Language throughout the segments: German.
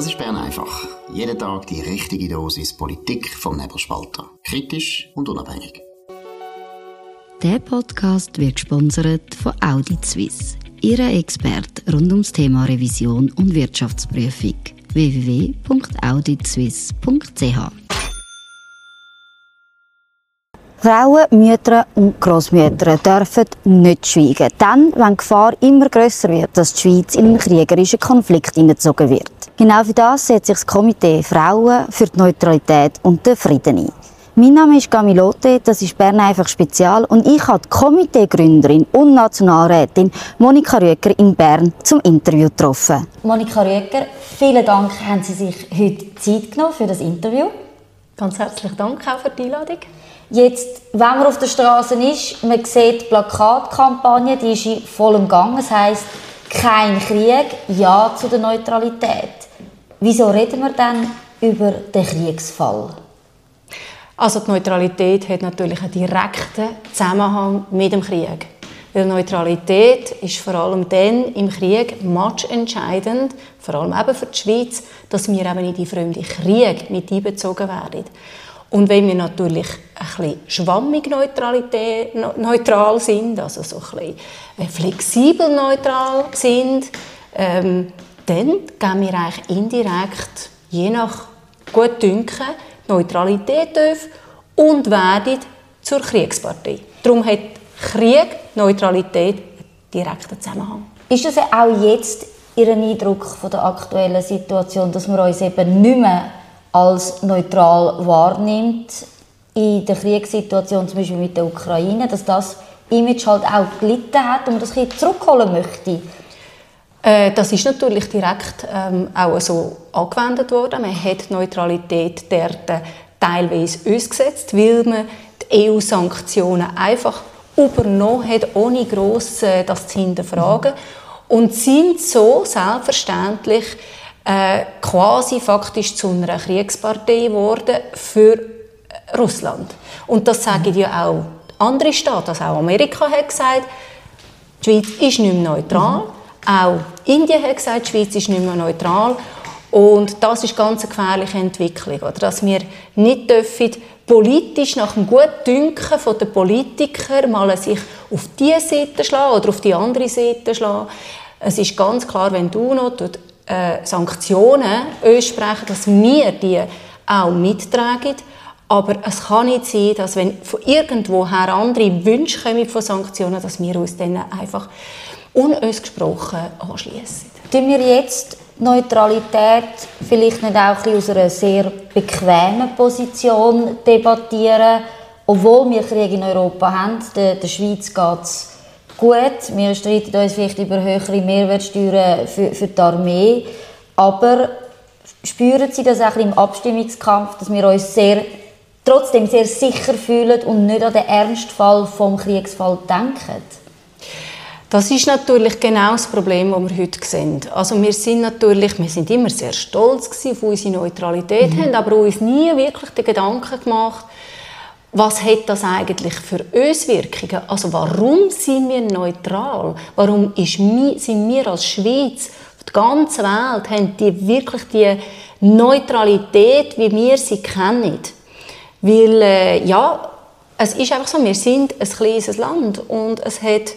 Das ist Bern einfach. Jeden Tag die richtige Dosis Politik vom Nebelspalter. Kritisch und unabhängig. Der Podcast wird gesponsert von Audit Suisse, Ihrer Experte rund ums Thema Revision und Wirtschaftsprüfung. www.auditsuisse.ch. Frauen, Mütter und Grossmütter dürfen nicht schweigen. Dann, wenn die Gefahr immer grösser wird, dass die Schweiz in einen kriegerischen Konflikt hineingezogen wird. Genau für das setzt sich das Komitee Frauen für die Neutralität und den Frieden ein. Mein Name ist Camilote, das ist Bern einfach Spezial und ich habe die Komiteegründerin und Nationalrätin Monika Rüegger in Bern zum Interview getroffen. Monika Rüegger, vielen Dank, haben Sie sich heute Zeit genommen für das Interview. Ganz herzlichen Dank auch für die Einladung. Jetzt, wenn man auf der Straße ist, man sieht die Plakatkampagne, die ist in vollem Gang. Es heisst, kein Krieg, ja zu der Neutralität. Wieso reden wir dann über den Kriegsfall? Also die Neutralität hat natürlich einen direkten Zusammenhang mit dem Krieg. Weil Neutralität ist vor allem dann im Krieg matchentscheidend, vor allem eben für die Schweiz, dass wir eben in die fremde Krieg mit einbezogen werden. Und wenn wir natürlich ein bisschen schwammig neutral sind, also so ein bisschen flexibel neutral sind, dann geben wir eigentlich indirekt, je nach Gutdünken, Neutralität auf und werden zur Kriegspartei. Darum hat Krieg, Neutralität einen direkten Zusammenhang. Ist das auch jetzt Ihr Eindruck von der aktuellen Situation, dass man uns eben nicht mehr als neutral wahrnimmt in der Kriegssituation, zum Beispiel mit der Ukraine, dass das Image halt auch gelitten hat und man das ein bisschen zurückholen möchte? Das ist natürlich direkt auch so angewendet worden. Man hat die Neutralität dort teilweise ausgesetzt, weil man die EU-Sanktionen einfach übernommen hat, ohne gross das zu hinterfragen. Und sind so selbstverständlich quasi faktisch zu einer Kriegspartei geworden für Russland. Und das sagen ja auch andere Staaten, also auch Amerika hat gesagt, die Schweiz ist nicht mehr neutral. Auch Indien hat gesagt, die Schweiz ist nicht mehr neutral. Und das ist ganz eine gefährliche Entwicklung, oder? Dass wir nicht dürfen, politisch nach dem Gutdünken der Politiker mal sich auf diese Seite schlagen oder auf die andere Seite schlagen. Es ist ganz klar, wenn du noch Sanktionen aussprechen, dass wir die auch mittragen. Aber es kann nicht sein, dass wenn von irgendwoher andere Wünsche kommen von Sanktionen, dass wir uns dann einfach unausgesprochen anschliessen. Tun wir jetzt Neutralität vielleicht nicht auch aus einer sehr bequemen Position debattieren, obwohl wir Krieg in Europa haben? Der Schweiz geht es gut. Wir streiten uns vielleicht über höhere Mehrwertsteuern für die Armee. Aber spüren Sie das auch im Abstimmungskampf, dass wir uns trotzdem sehr sicher fühlen und nicht an den Ernstfall vom Kriegsfall denken? Das ist natürlich genau das Problem, das wir heute sehen. Also wir sind immer sehr stolz auf unsere Neutralität, haben aber uns nie wirklich den Gedanken gemacht, was hat das eigentlich für Auswirkungen? Also warum sind wir neutral? Warum sind wir als Schweiz, die ganze Welt, haben die wirklich die Neutralität, wie wir sie kennen? Weil, es ist einfach so, wir sind ein kleines Land und es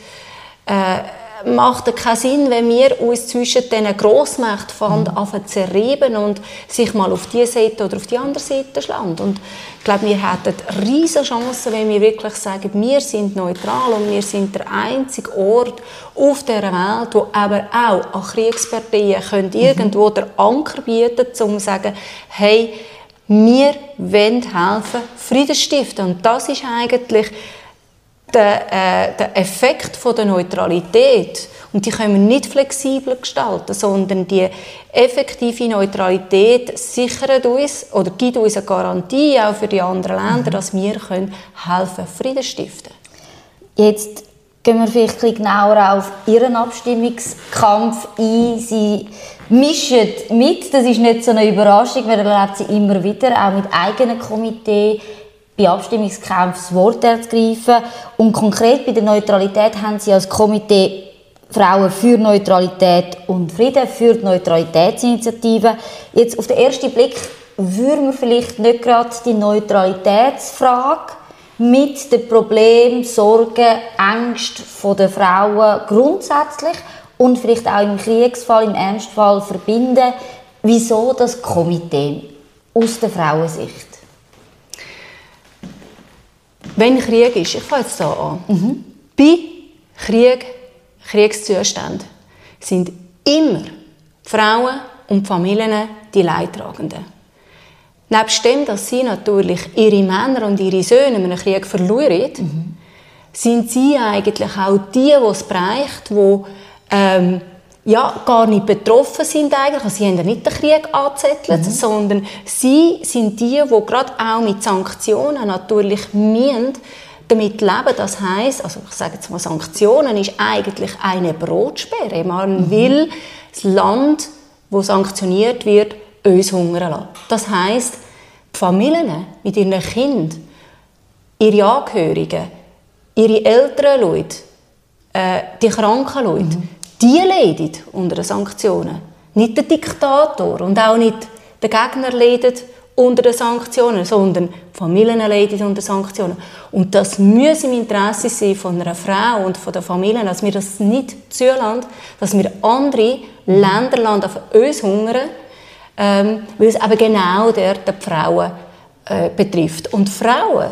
macht keinen Sinn, wenn wir uns zwischen diesen Grossmächten anfangen zu zerreiben und sich mal auf diese Seite oder auf die andere Seite schlagen. Und ich glaube, wir hätten riesige Chancen, wenn wir wirklich sagen, wir sind neutral und wir sind der einzige Ort auf dieser Welt, wo aber auch an Kriegsparteien irgendwo den Anker bieten, um zu sagen, hey, wir wollen helfen, Frieden stiften. Und das ist eigentlich der Effekt von der Neutralität. Und die können wir nicht flexibel gestalten, sondern die effektive Neutralität sichert uns oder gibt uns eine Garantie auch für die anderen Länder, dass wir helfen können, Frieden stiften. Jetzt gehen wir vielleicht ein bisschen genauer auf Ihren Abstimmungskampf ein. Sie mischen mit, das ist nicht so eine Überraschung, man erlebt sie immer wieder, auch mit eigenen Komitee, bei Abstimmungskämpfen das Wort ergreifen. Und konkret bei der Neutralität haben Sie als Komitee Frauen für Neutralität und Frieden, für die Neutralitätsinitiative. Jetzt auf den ersten Blick würden wir vielleicht nicht gerade die Neutralitätsfrage mit den Problemen, Sorgen, Ängsten der Frauen grundsätzlich und vielleicht auch im Kriegsfall, im Ernstfall verbinden. Wieso das Komitee aus der Frauensicht? Wenn Krieg ist, ich fange jetzt hier an. Bei Kriegszuständen sind immer die Frauen und die Familien die Leidtragenden. Nebst dem, dass sie natürlich ihre Männer und ihre Söhne in einem Krieg verlieren, sind sie eigentlich auch die es bereicht, die gar nicht betroffen sind eigentlich. Also sie haben ja nicht den Krieg angezettelt, sondern sie sind die gerade auch mit Sanktionen natürlich müssen damit leben. Das heisst, also ich sage jetzt mal, Sanktionen ist eigentlich eine Brotsperre. Man will das Land, das sanktioniert wird, uns hungern lassen. Das heisst, die Familien mit ihren Kindern, ihre Angehörigen, ihre älteren Leute, die kranken Leute, die leiden unter den Sanktionen. Nicht der Diktator und auch nicht der Gegner leidet unter den Sanktionen, sondern die Familien leiden unter Sanktionen. Und das muss im Interesse sein von einer Frau und von der Familie, dass wir das nicht zulassen, dass wir andere Länder auf uns hungern, weil es eben genau dort die Frauen betrifft. Und Frauen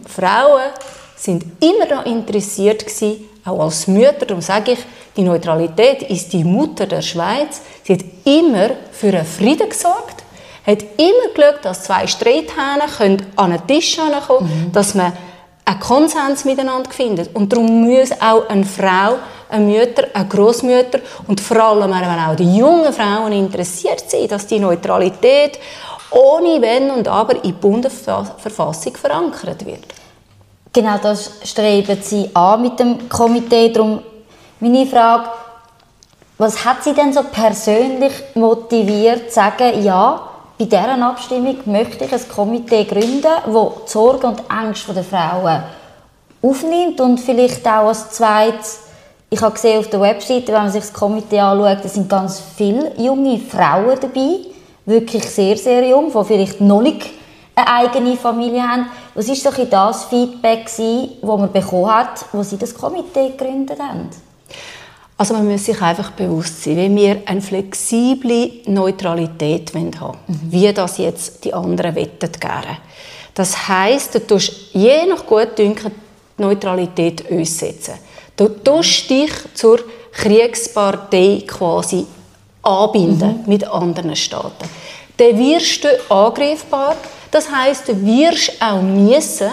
sind immer daran interessiert gewesen, auch als Mütter, darum sage ich, die Neutralität ist die Mutter der Schweiz. Sie hat immer für einen Frieden gesorgt, hat immer geschaut, dass zwei Streithähne an den Tisch kommen, dass man einen Konsens miteinander findet. Und darum muss auch eine Frau, eine Mutter, eine Grossmutter und vor allem auch die jungen Frauen interessiert sein, dass die Neutralität ohne Wenn und Aber in der Bundesverfassung verankert wird. Genau das streben Sie an mit dem Komitee. Darum meine Frage, was hat Sie denn so persönlich motiviert, zu sagen, ja, bei dieser Abstimmung möchte ich ein Komitee gründen, das die Sorgen und Ängste der Frauen aufnimmt und vielleicht auch als zweites, ich habe gesehen auf der Webseite, wenn man sich das Komitee anschaut, da sind ganz viele junge Frauen dabei, wirklich sehr, sehr jung, die vielleicht noch nicht eine eigene Familie haben. Was war so das Feedback, das man bekommen hat, als Sie das Komitee gegründet haben? Also man muss sich einfach bewusst sein, wenn wir eine flexible Neutralität haben wollen, wie das jetzt die anderen wettet gerne. Das heisst, du tust je nach Gutdünken die Neutralität uns setzen. Du tust dich zur Kriegspartei quasi anbinden mit anderen Staaten. Dann wirst du angreifbar. Das heisst, du wirst auch müssen,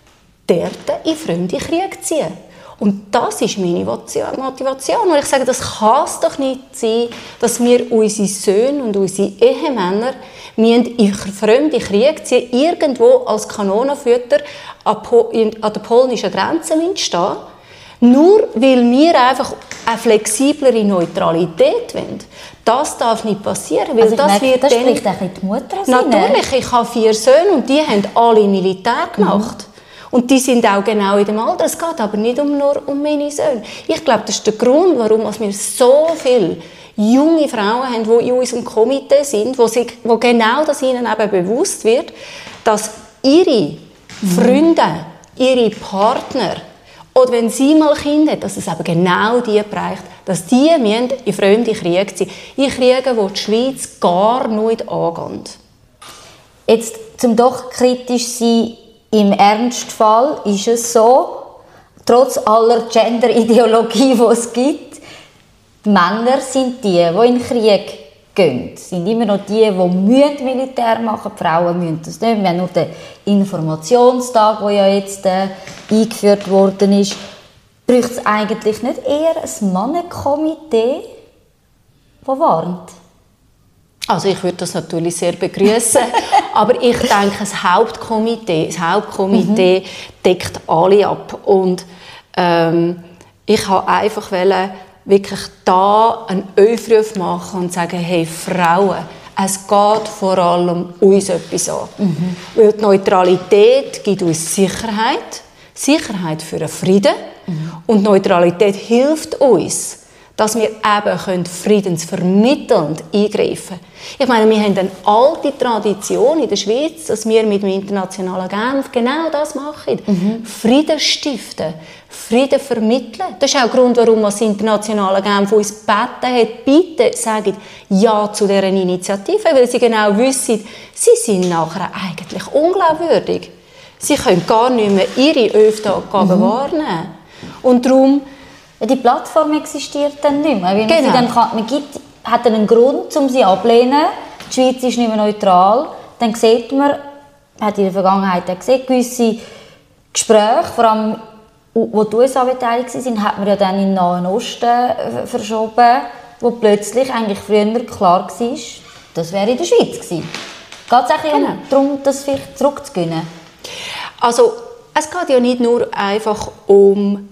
dort in fremde Krieg ziehen. Und das ist meine Motivation. Und ich sage, das kann es doch nicht sein, dass wir unsere Söhne und unsere Ehemänner in fremde Krieg ziehen, irgendwo als Kanonenfutter an der polnischen Grenze stehen, nur weil wir einfach eine flexiblere Neutralität wollen. Das darf nicht passieren, weil also das wird das dann... spricht auch nicht die Mutter aus. Natürlich, ich habe 4 Söhne und die haben alle Militär gemacht. Und die sind auch genau in dem Alter. Es geht aber nicht nur um meine Söhne. Ich glaube, das ist der Grund, warum wir so viele junge Frauen haben, die in unserem Komitee sind, wo genau das ihnen eben bewusst wird, dass ihre Freunde, ihre Partner, oder wenn sie mal Kinder haben, dass es eben genau die bereicht, dass die in fremde Kriege ziehen. In Kriege, die die Schweiz gar nicht angeht. Jetzt, zum doch kritisch sein, im Ernstfall ist es so, trotz aller Gender-Ideologie, die es gibt, die Männer sind die in den Krieg gehen. Sind immer noch die Militär machen müssen. Die Frauen müssen das nicht. Wir haben nur den Informationstag, der ja jetzt eingeführt worden ist. Braucht es eigentlich nicht eher ein Mannenkomitee, das warnt? Also ich würde das natürlich sehr begrüßen, aber ich denke, das Hauptkomitee deckt alle ab. Und ich wollte einfach wirklich da einen Aufruf machen und sagen, hey Frauen, es geht vor allem uns etwas an. Weil die Neutralität gibt uns Sicherheit für den Frieden. Und Neutralität hilft uns, dass wir eben friedensvermittelnd eingreifen können. Ich meine, wir haben eine alte Tradition in der Schweiz, dass wir mit dem internationalen Genf genau das machen. Frieden stiften, Frieden vermitteln. Das ist auch der Grund, warum das internationale Genf uns gebeten hat, bitte sagt Ja zu dieser Initiative, weil sie genau wissen, sie sind nachher eigentlich unglaubwürdig. Sie können gar nicht mehr ihre Aufgaben wahrnehmen. Und darum die Plattform existiert dann nicht mehr. Man hat einen Grund, um sie abzulehnen. Die Schweiz ist nicht mehr neutral. Dann sieht man, hat in der Vergangenheit gesehen, gewisse Gespräche, vor allem wo die USA beteiligt waren, hat man ja dann in den Nahen Osten verschoben, wo plötzlich eigentlich früher klar war, das wäre in der Schweiz gewesen. Geht es eigentlich darum, das vielleicht zurückzugewinnen? Also, es geht ja nicht nur einfach um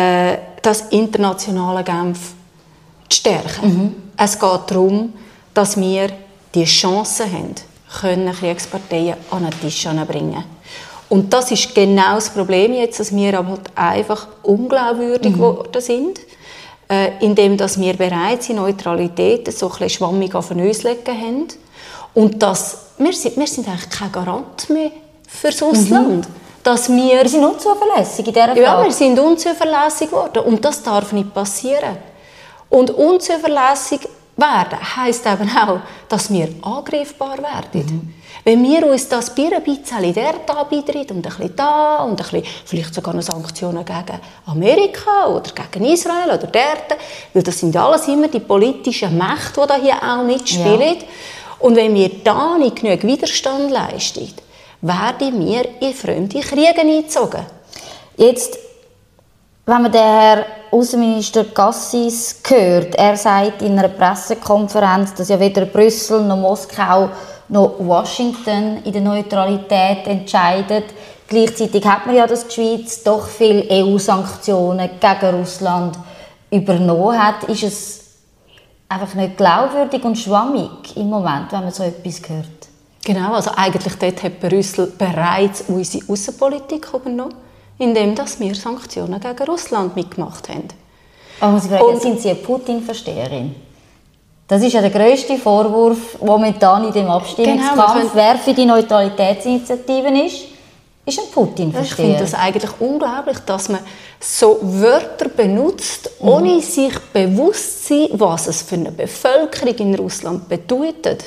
das internationale Genf zu stärken. Es geht darum, dass wir die Chance haben, Kriegsparteien an den Tisch zu bringen. Und das ist genau das Problem jetzt, dass wir aber einfach unglaubwürdig geworden sind, indem dass wir bereits in Neutralität so ein bisschen schwammig auf uns legen haben. Und wir sind eigentlich kein Garant mehr für das Ausland. Dass wir sind unzuverlässig in dieser Frage. Ja, wir sind unzuverlässig geworden und das darf nicht passieren. Und unzuverlässig werden heisst eben auch, dass wir angreifbar werden. Wenn wir uns das ein bisschen dort anbieten und ein bisschen da und ein bisschen, vielleicht sogar noch Sanktionen gegen Amerika oder gegen Israel oder dort, weil das sind alles immer die politischen Mächte, die da hier auch mitspielen. Ja. Und wenn wir da nicht genug Widerstand leisten, werden wir in fremde Kriege eingezogen. Jetzt, wenn man den Herrn Außenminister Cassis hört, er sagt in einer Pressekonferenz, dass ja weder Brüssel noch Moskau noch Washington in der Neutralität entscheidet. Gleichzeitig hat man ja, dass die Schweiz doch viele EU-Sanktionen gegen Russland übernommen hat. Ist es einfach nicht glaubwürdig und schwammig im Moment, wenn man so etwas hört? Genau, also eigentlich dort hat Brüssel bereits unsere Außenpolitik übernommen, indem wir Sanktionen gegen Russland mitgemacht haben. Aber muss ich fragen, sind Sie eine Putin-Versteherin? Das ist ja der grösste Vorwurf momentan in dem Abstimmungskampf. Genau, wer für die Neutralitätsinitiativen ist ein Putin-Versteher. Ich finde das eigentlich unglaublich, dass man so Wörter benutzt, ohne sich bewusst zu sein, was es für eine Bevölkerung in Russland bedeutet,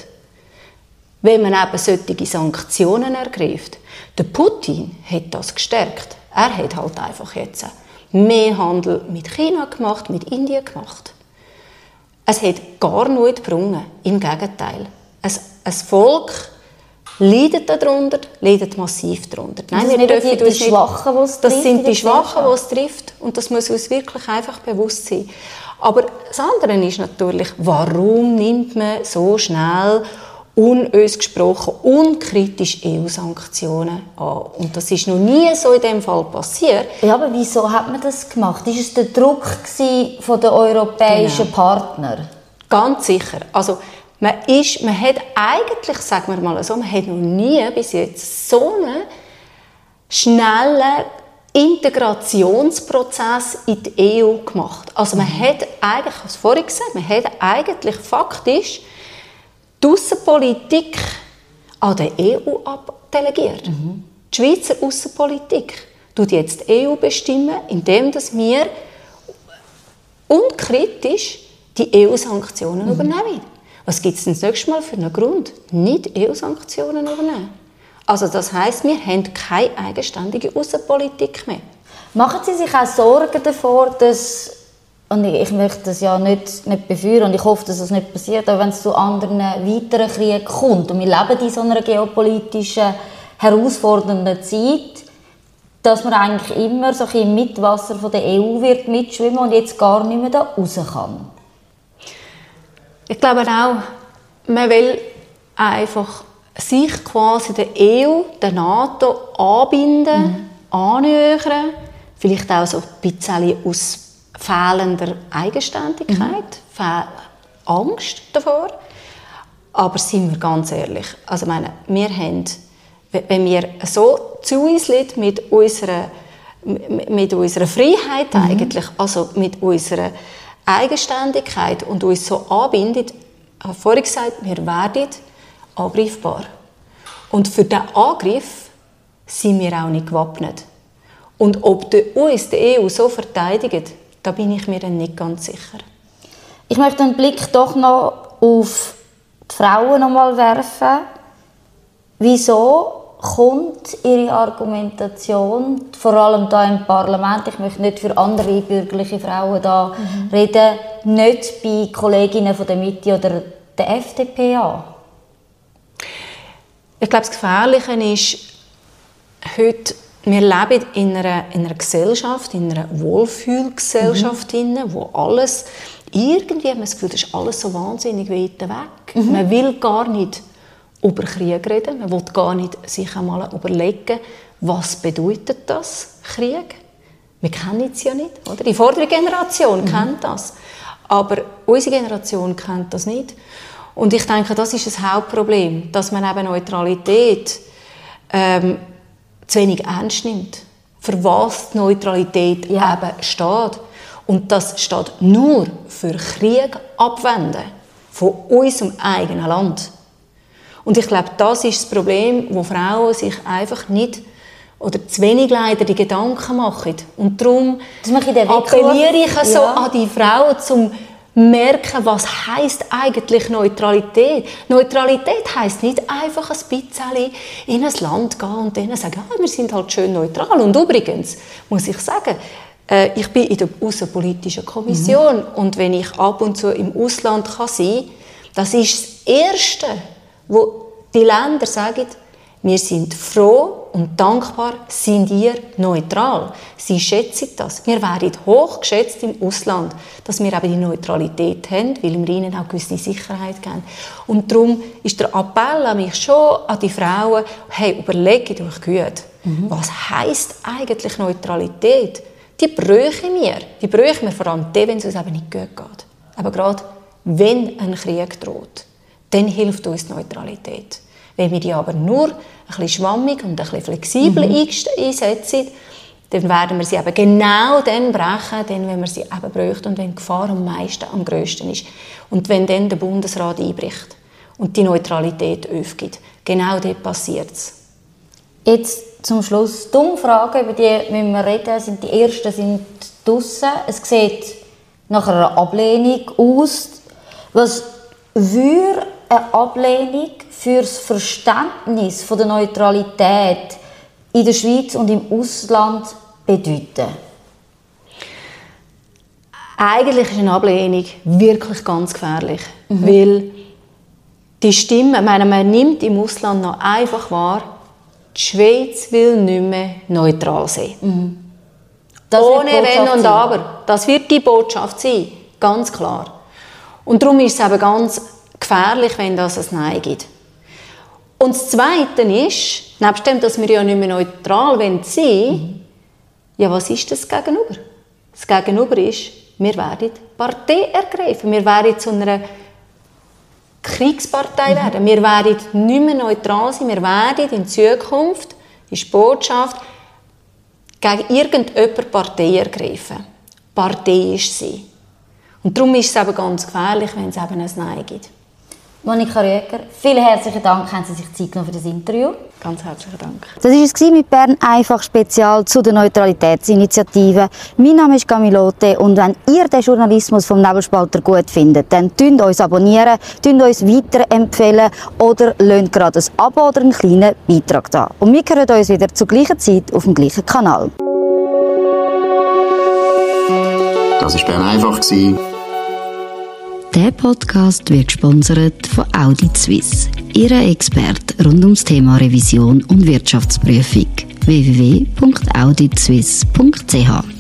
wenn man eben solche Sanktionen ergreift. Der Putin hat das gestärkt. Er hat halt einfach jetzt mehr Handel mit China gemacht, mit Indien gemacht. Es hat gar nichts gebrungen. Im Gegenteil. Ein Volk leidet darunter, leidet massiv darunter. Nein, wir dürfen die Schwachen, die es trifft. Das sind die Schwachen, die es trifft. Und das muss uns wirklich einfach bewusst sein. Aber das andere ist natürlich, warum nimmt man so schnell unausgesprochen, unkritisch EU-Sanktionen an. Und das ist noch nie so in diesem Fall passiert. Ja, aber wieso hat man das gemacht? Ist es der Druck von den europäischen Partnern? Ganz sicher. Also, man hat eigentlich, sagen wir mal so, man hat noch nie bis jetzt so einen schnellen Integrationsprozess in die EU gemacht. Also man hat eigentlich, ich habe es vorhin gesagt, man hat eigentlich faktisch die Aussenpolitik an die EU abdelegiert. Die Schweizer Aussenpolitik tut jetzt die EU bestimmen, indem wir unkritisch die EU-Sanktionen übernehmen. Was gibt es denn das nächste Mal für einen Grund, nicht EU-Sanktionen übernehmen? Also das heisst, wir haben keine eigenständige Aussenpolitik mehr. Machen Sie sich auch Sorgen davor, dass, und ich möchte das ja nicht befeuern und ich hoffe, dass das nicht passiert, aber wenn es zu anderen weiteren Kriegen kommt und wir leben in so einer geopolitischen, herausfordernden Zeit, dass man eigentlich immer so im Mitwasser von der EU wird mitschwimmen und jetzt gar nicht mehr da raus kann? Ich glaube auch, man will einfach sich quasi der EU, der NATO anbinden, annähern, vielleicht auch so ein bisschen aus fehlender Eigenständigkeit, Angst davor. Aber sind wir ganz ehrlich, also meine, wir haben, wenn wir so zu uns liegen mit unserer Freiheit eigentlich, also mit unserer Eigenständigkeit und uns so anbindet, ich habe vorhin gesagt, wir werden angreifbar. Und für diesen Angriff sind wir auch nicht gewappnet. Und ob uns die EU so verteidigt, da bin ich mir dann nicht ganz sicher. Ich möchte einen Blick doch noch auf die Frauen werfen. Wieso kommt Ihre Argumentation, vor allem hier im Parlament, ich möchte nicht für andere bürgerliche Frauen da reden, nicht bei Kolleginnen von der Mitte oder der FDP an? Ich glaube, das Gefährliche ist, heute, wir leben in einer Gesellschaft, in einer Wohlfühlgesellschaft, wo alles, irgendwie haben wir das Gefühl, das ist alles so wahnsinnig weit weg. Man will gar nicht über Krieg reden, man will gar nicht sich einmal überlegen, was bedeutet das, Krieg? Wir kennen es ja nicht, oder? Die vordere Generation kennt das, aber unsere Generation kennt das nicht. Und ich denke, das ist das Hauptproblem, dass man eben Neutralität zu wenig ernst nimmt. Für was die Neutralität eben steht. Und das steht nur für Krieg abwenden von unserem eigenen Land. Und ich glaube, das ist das Problem, wo Frauen sich einfach nicht oder zu wenig leider die Gedanken machen. Und darum appelliere ich so an die Frauen, zum merken, was heisst eigentlich Neutralität. Neutralität heisst nicht einfach ein bisschen in ein Land gehen und denen sagen, ja, wir sind halt schön neutral. Und übrigens muss ich sagen, ich bin in der Außenpolitischen Kommission und wenn ich ab und zu im Ausland sein kann, das ist das Erste, wo die Länder sagen, wir sind froh und dankbar, sind ihr neutral. Sie schätzen das. Wir werden hochgeschätzt im Ausland, dass wir eben die Neutralität haben, weil wir ihnen auch gewisse Sicherheit geben. Und darum ist der Appell an mich schon, an die Frauen, hey, überlegt euch gut, was heisst eigentlich Neutralität? Die bräuchten wir vor allem dann, wenn es uns eben nicht gut geht. Aber gerade wenn ein Krieg droht, dann hilft uns die Neutralität. Wenn wir die aber nur ein bisschen schwammig und ein bisschen flexibel einsetzen, dann werden wir sie eben genau dann brechen, wenn wir sie eben bräuchten und wenn die Gefahr am grössten ist. Und wenn dann der Bundesrat einbricht und die Neutralität aufgibt, genau dort passiert es. Jetzt zum Schluss die Umfragen, über die müssen wir reden. Die ersten sind draussen. Es sieht nach einer Ablehnung aus. Was würde eine Ablehnung für das Verständnis von der Neutralität in der Schweiz und im Ausland bedeuten? Eigentlich ist eine Ablehnung wirklich ganz gefährlich, weil die Stimme, man nimmt im Ausland noch einfach wahr, die Schweiz will nicht mehr neutral sein. Ohne Wenn und Aber. Das wird die Botschaft sein, ganz klar. Und darum ist es eben ganz gefährlich, wenn das ein Nein gibt. Und das Zweite ist, nebst dem, dass wir ja nicht mehr neutral sein wollen, ja, was ist das Gegenüber? Das Gegenüber ist, wir werden Partei ergreifen. Wir werden zu einer Kriegspartei werden. Wir werden nicht mehr neutral sein. Wir werden in Zukunft, ist die Botschaft, gegen irgendjemand Partei ergreifen. Partei ist sie. Und darum ist es eben ganz gefährlich, wenn es eben ein Nein gibt. Monika Rüegger, vielen herzlichen Dank, haben Sie sich Zeit genommen für das Interview. Ganz herzlichen Dank. Das war es mit Bern einfach Spezial zu der Neutralitätsinitiative. Mein Name ist Camilote und wenn ihr den Journalismus vom Nebelspalter gut findet, dann tünt uns abonnieren, tünt uns weiterempfehlen oder lasst gerade ein Abo oder einen kleinen Beitrag da. Und wir hören uns wieder zur gleichen Zeit auf dem gleichen Kanal. Das war Bern einfach. Der Podcast wird gesponsert von Audit Suisse, Ihrer Experte rund ums Thema Revision und Wirtschaftsprüfung. www.auditsuisse.ch